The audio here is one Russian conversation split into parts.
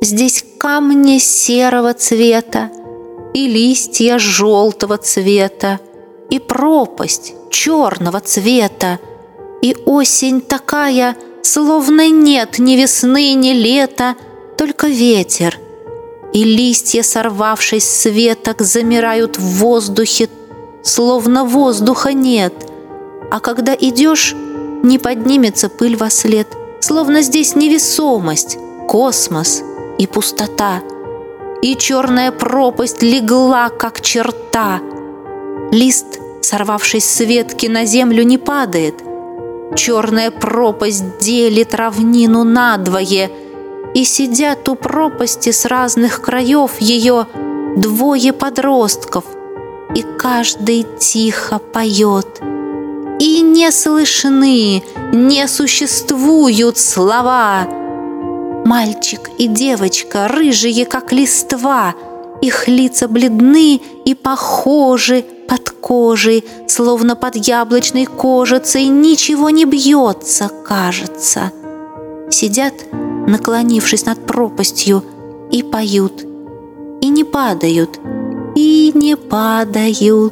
Здесь камни серого цвета, и листья желтого цвета, и пропасть черного цвета, и осень такая, словно нет ни весны, ни лета, только ветер. И листья, сорвавшись с веток, замирают в воздухе, словно воздуха нет. А когда идешь, не поднимется пыль вослед, словно здесь невесомость, космос и пустота. И черная пропасть легла, как черта. Лист, сорвавшись с ветки, на землю не падает. Черная пропасть делит равнину надвое, и сидят у пропасти с разных краев ее двое подростков, и каждый тихо поет. И не слышны, не существуют слова. Мальчик и девочка, рыжие, как листва, их лица бледны и похожи под кожей, словно под яблочной кожицей, ничего не бьется, кажется. Сидят, наклонившись над пропастью, и поют, и не падают, и не падают.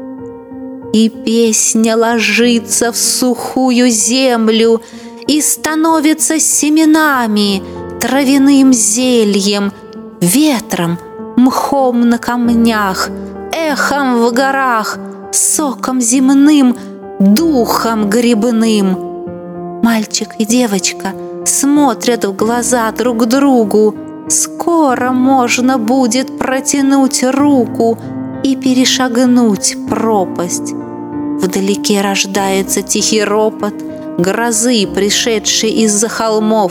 И песня ложится в сухую землю и становится семенами, травяным зельем, ветром, мхом на камнях, эхом в горах, соком земным, духом грибным. Мальчик и девочка смотрят в глаза друг другу. Скоро можно будет протянуть руку и перешагнуть пропасть. Вдалеке рождается тихий ропот грозы, пришедшей из-за холмов.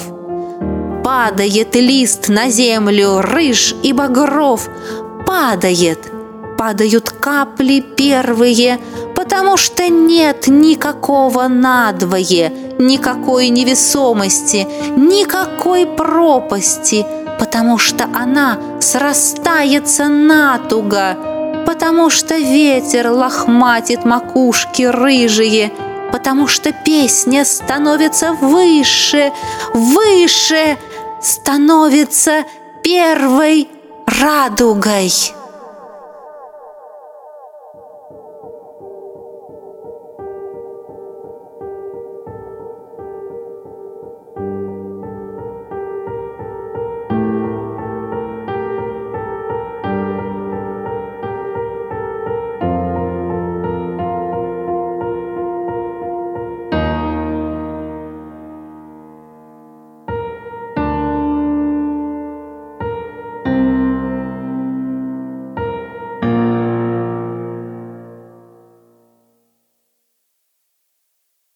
Падает лист на землю, рыж и багров. Падают капли первые, потому что нет никакого надвое, никакой невесомости, никакой пропасти, потому что она срастается натуго, потому что ветер лохматит макушки рыжие, потому что песня становится выше, выше, становится первой радугой.